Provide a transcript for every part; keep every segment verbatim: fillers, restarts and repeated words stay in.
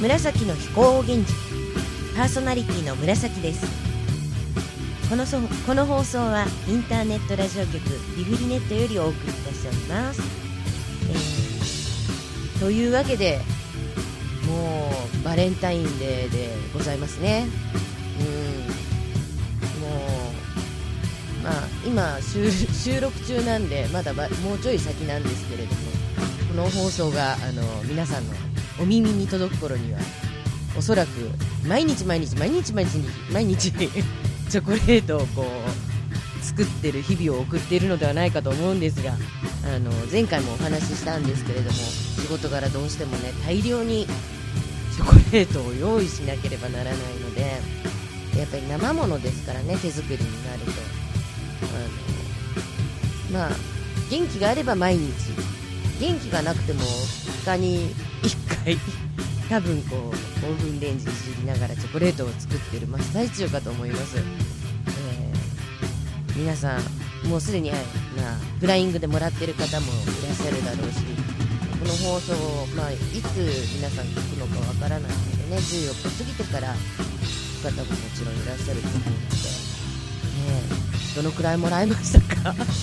紫の飛行を現時、パーソナリティの紫です。このそこの放送はインターネットラジオ局リフリネットよりお送りいたしております。えー、というわけでもうバレンタインデーでございますね。うん、もうまあ今 収, 収録中なんでまだばもうちょい先なんですけれども、この放送があの皆さんのお耳に届く頃にはおそらく毎日毎日毎日毎日毎日チョコレートをこう作ってる日々を送っているのではないかと思うんですが、あの前回もお話ししたんですけれども、仕事柄どうしてもね大量にチョコレートを用意しなければならないので、やっぱり生ものですからね、手作りになるとあのまあ元気があれば毎日、元気がなくてもふつかにいっかい多分こうオーブンレンジいじりながらチョコレートを作っている真っ最中かと思います。えー、皆さんもうすでに、まあ、フライングでもらっている方もいらっしゃるだろうし、この放送を、まあ、いつ皆さん聞くのかわからないのでね、じゅうよっか過ぎてから聞く方ももちろんいらっしゃると思うので、ね、どのくらいもらいましたか、ね、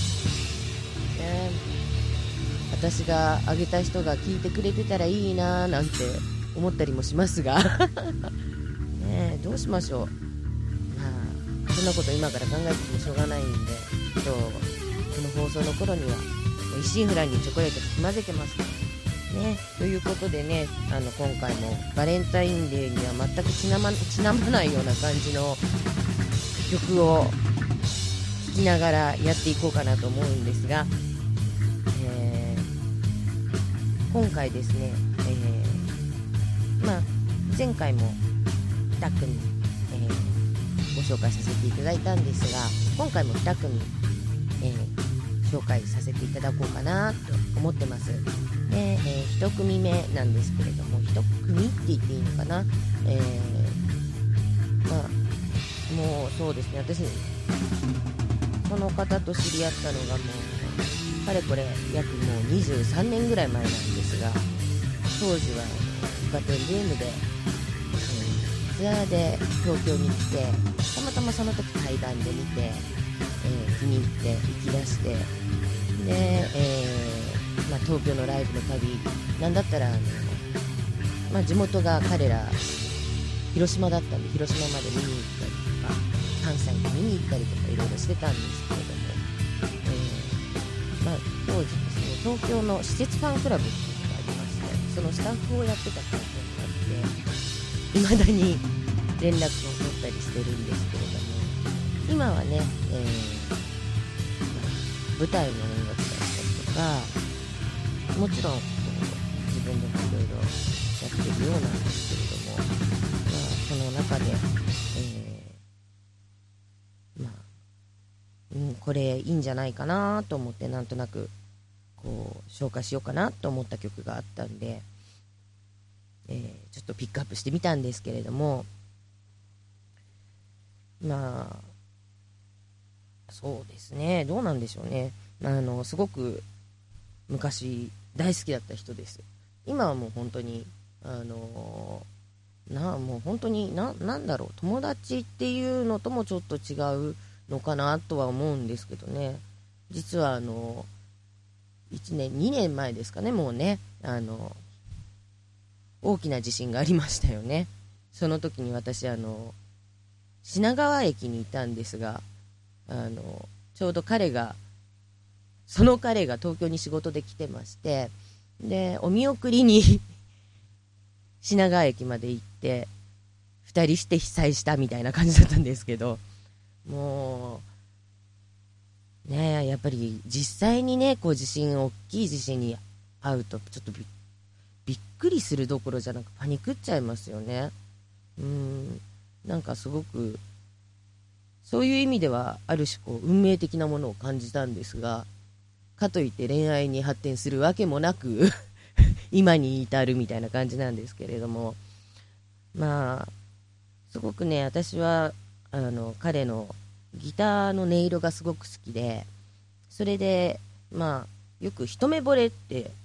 私があげた人が聞いてくれてたらいいななんて思ったりもしますがね、どうしましょう。まあそんなこと今から考えてもしょうがないんで、とこの放送の頃には一心不乱にチョコレートかき混ぜてますね。ということでね、あの今回もバレンタインデーには全くちなま、ちなまないような感じの曲を聴きながらやっていこうかなと思うんですが、えー、今回ですね、えーまあ、前回もに組、えー、ご紹介させていただいたんですが、今回もに組、えー、紹介させていただこうかなと思ってます。で、えー、いち組目なんですけれども、いち組って言っていいのかな、えー、まあもうそうですね、私この方と知り合ったのがもうかれこれ約もうにじゅうさんねんぐらい前なんですが、当時はガテンゲームで、えー、ツアーで東京に来て、たまたまその時対バンで見て、えー、気に入って行き出して、で、えーまあ、東京のライブの旅なんだったらあの、まあ、地元が彼ら広島だったんで広島まで見に行ったりとか関西に見に行ったりとかいろいろしてたんですけれども、えーまあ、当時ですね、東京の施設ファンクラブっていうのがありまして、そのスタッフをやってた会社があって、未だに連絡を取ったりしてるんですけれども、今はね、えーまあ、舞台の音楽だったりとか、もちろんこう自分でもいろいろやってるようなんですけれども、まあ、その中で、えーまあうん、これいいんじゃないかなと思って、なんとなくこう紹介しようかなと思った曲があったんで、えー、ちょっとピックアップしてみたんですけれども、まあそうですね、どうなんでしょうね。あのすごく昔大好きだった人です。今はもう本当にあのなもう本当にななんだろう、友達っていうのともちょっと違うのかなとは思うんですけどね。実はあのいちねんにねんまえですかね、もうね、あの大きな地震がありましたよね。その時に私あの品川駅にいたんですが、あのちょうど彼がその彼が東京に仕事で来てまして、でお見送りに品川駅まで行ってふたりして被災したみたいな感じだったんですけど、もうね、やっぱり実際にねこう地震、大きい地震に遭うとちょっと び, びっくりするどころじゃなくパニクっちゃいますよね。うーんなんかすごくそういう意味ではある種こう運命的なものを感じたんですが、かといって恋愛に発展するわけもなく今に至るみたいな感じなんですけれども、まあすごくね、私はあの彼のギターの音色がすごく好きで、それでまあよく一目惚れって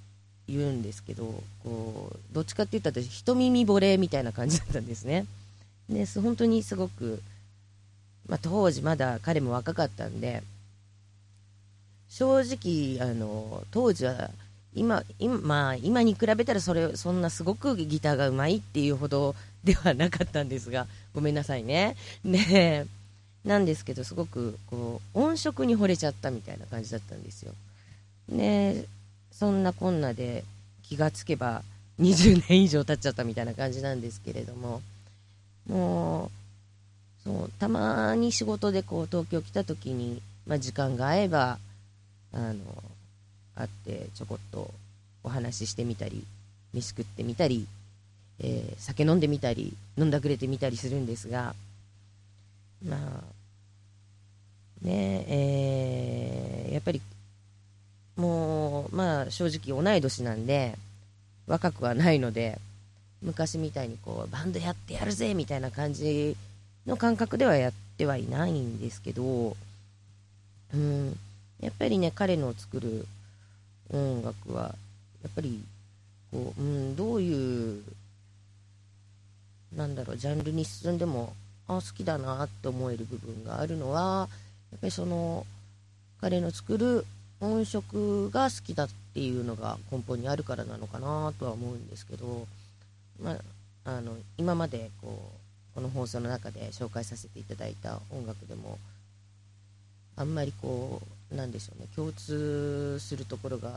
言うんですけど、こうどっちかって言ったら私一耳惚れみたいな感じだったんですね。で本当にすごく、まあ、当時まだ彼も若かったんで、正直あの当時は今今、まあ、今に比べたらそれそんなすごくギターがうまいっていうほどではなかったんですが、ごめんなさいね。ねなんですけど、すごくこう音色に惚れちゃったみたいな感じだったんですよ。でそんなこんなで気がつけばにじゅうねん以上経っちゃったみたいな感じなんですけれども、もうそうたまに仕事でこう東京来た時に、まあ、時間が合えばあの会ってちょこっとお話ししてみたり、飯食ってみたり、えー酒飲んでみたり飲んだくれてみたりするんですが、まあねえーやっぱりもうまあ正直同い年なんで若くはないので、昔みたいにこうバンドやってやるぜみたいな感じの感覚ではやってはいないんですけど、うん、やっぱりね彼の作る音楽はやっぱりこう、うん、どういうなんだろうジャンルに進んでもあ好きだなって思える部分があるのは、やっぱりその彼の作る音色が好きだっていうのが根本にあるからなのかなとは思うんですけど、まあ、あの今までこうこの放送の中で紹介させていただいた音楽でもあんまりこうなんでしょうね、共通するところが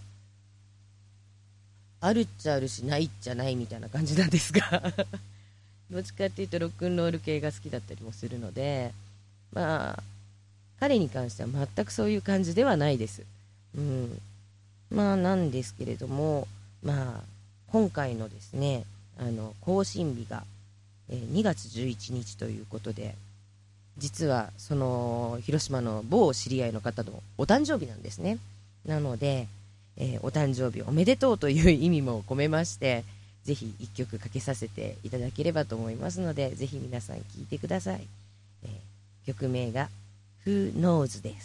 あるっちゃあるしないっちゃないみたいな感じなんですがどっちかっていうとロックンロール系が好きだったりもするので、まあ彼に関しては全くそういう感じではないです。うん、まあなんですけれども、まあ今回のですねあの更新日が、えーにがつじゅういちにちということで、実はその広島の某知り合いの方のお誕生日なんですね。なので、えーお誕生日おめでとうという意味も込めまして、ぜひいっきょくかけさせていただければと思いますので、ぜひ皆さん聴いてください。えー曲名が Who Knows です。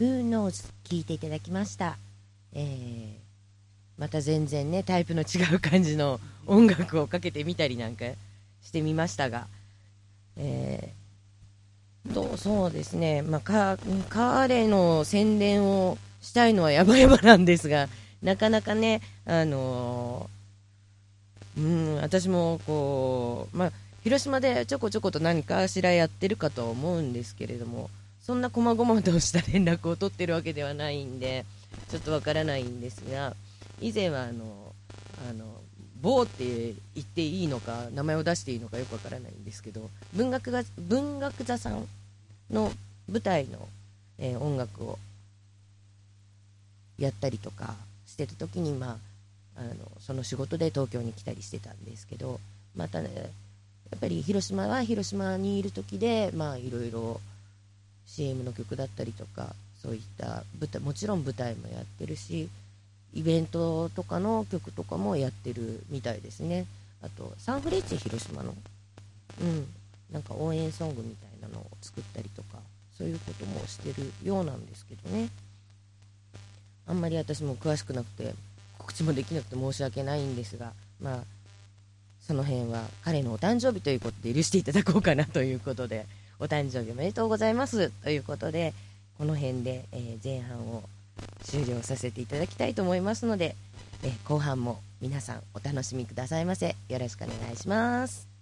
Who Knows 聞いていただきました。えー、また全然ねタイプの違う感じの音楽をかけてみたりなんかしてみましたが、えー、とそうですね、まあ、か彼の宣伝をしたいのはやばやばなんですが、なかなかね、あのー、うん私もこう、まあ、広島でちょこちょこと何かしらやってるかとは思うんですけれども、そんな細々とした連絡を取ってるわけではないんでちょっとわからないんですが、以前はあのあの某って言っていいのか名前を出していいのかよくわからないんですけど、文学が文学座さんの舞台の、えー、音楽をやったりとかしてた時に、まあ、あのその仕事で東京に来たりしてたんですけど、またねやっぱり広島は広島にいる時で、まあいろいろ シーエム の曲だったりとかそういった舞台、もちろん舞台もやってるしイベントとかの曲とかもやってるみたいですね。あとサンフレッチェ広島の、うん、なんか応援ソングみたいなのを作ったりとかそういうこともしてるようなんですけどね。あんまり私も詳しくなくて告知もできなくて申し訳ないんですが、まあその辺は彼のお誕生日ということで許していただこうかなということで、お誕生日おめでとうございますということでこの辺で、えー、前半を終了させていただきたいと思いますので、えー、後半も皆さんお楽しみくださいませ。よろしくお願いします。